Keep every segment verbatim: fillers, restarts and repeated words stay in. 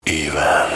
ایون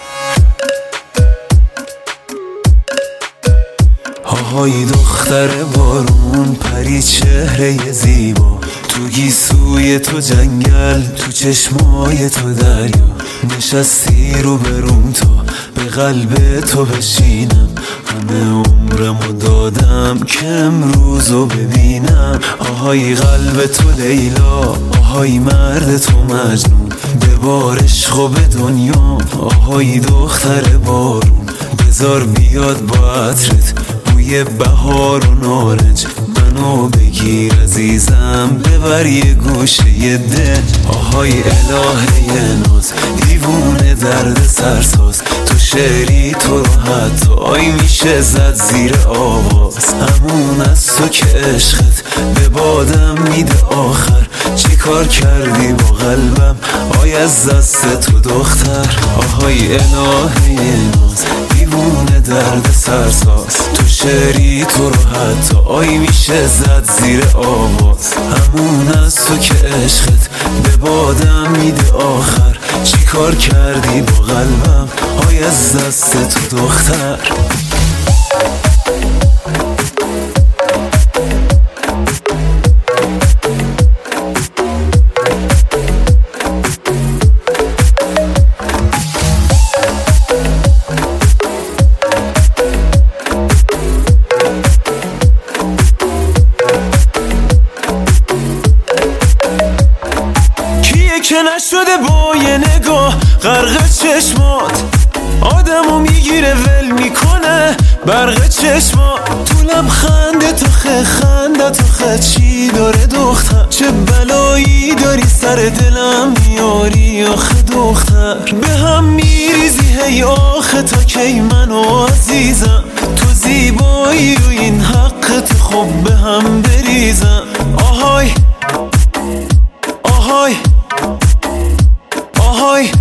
آهای دختر بارون، پری چهره زیبا، تو گیسوی تو جنگل، تو چشمای تو دریا، نشستی رو بروم تا به قلب تو بشینم. همه عمرمو دادم که امروزو ببینم. آهای قلب تو لیلا، آهای مرد تو مجنون، ببار عشق و به دنیا. آهای دختر بارون، بذار بیاد با عطرت بوی بهار و نارنج، منو بگیر عزیزم ببر یه گوشه دل. آهای الهه ناز، دیوونه درد سرساز، تو شعری تو رو حتی آی میشه زد زیر آواز. همون از تو که عشقت به بادم میده آخر، چی کار کردی با قلبم آی از دست تو دختر. آهای الهه ناز، دیوونه درد سرساز، تو شعری تو رو حتی آی میشه زد زیر آواز. همون از تو که عشقت به بادم میده آخر، چی کار کردی با قلبم آی از دست تو دختر. که نشده با یه نگاه غرق چشمات، آدمو میگیره ول میکنه برق چشمات. تو لبخنده تو خه خنده تو خه چی داره دختر، چه بلایی داری سر دلم میاری آخه دختر. به هم میریزی هی آخه تا کی منو عزیزم، تو زیبایی و این حقت خب به هم بریزم. آهای آهای آهای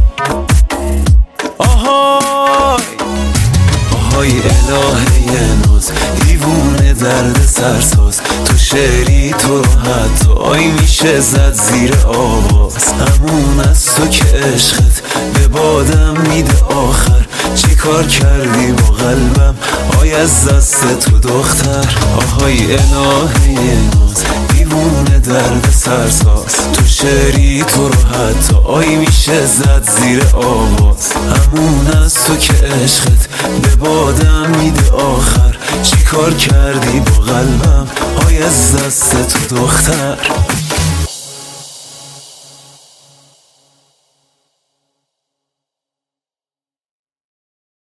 آهای آهای الهه ناز، دیوونه درد سرساز، تو شعری تو رو حتی آی میشه زد زیر آواز. همون از تو که عشقت به بادم میده آخر، چی کار کردی با قلبم آی از دست تو دختر. آهای الهه ناز، دیوونه درد سرساز، تو شعری تو رو حتی آی میشه زد زیر آواز. همون از تو که عشقت به بادم میده آخر، چی کار کردی با قلبم آی از دست تو دختر.